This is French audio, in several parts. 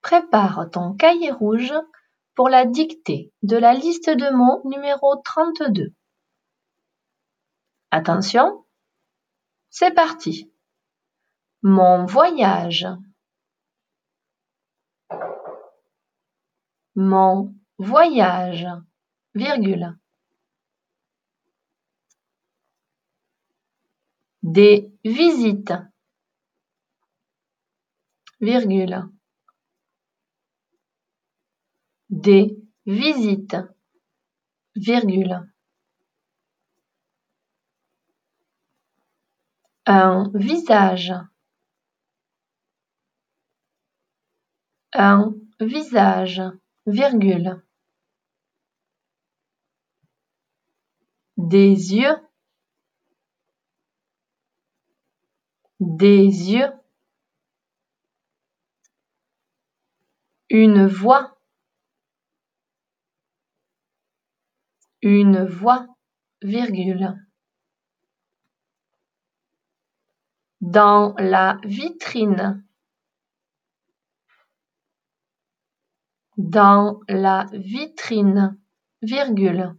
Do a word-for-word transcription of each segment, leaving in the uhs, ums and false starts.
Prépare ton cahier rouge pour la dictée de la liste de mots numéro trente-deux. Attention, c'est parti. Mon voyage. Mon voyage, virgule. Des visites, virgule. Des visites, virgule. Un visage. Un visage, virgule. Des yeux. Des yeux. Une voix. Une voix, virgule. Dans la vitrine. Dans la vitrine, virgule.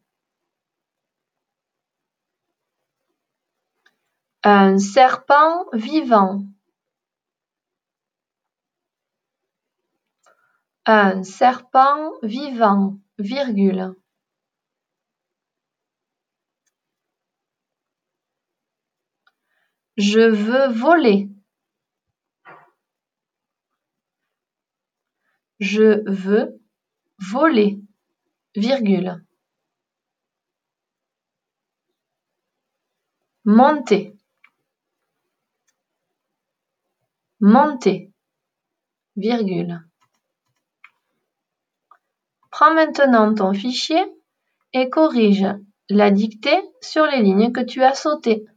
Un serpent vivant. Un serpent vivant, virgule. Je veux voler. Je veux voler, virgule. Monter. Monter, virgule. Prends maintenant ton fichier et corrige la dictée sur les lignes que tu as sautées.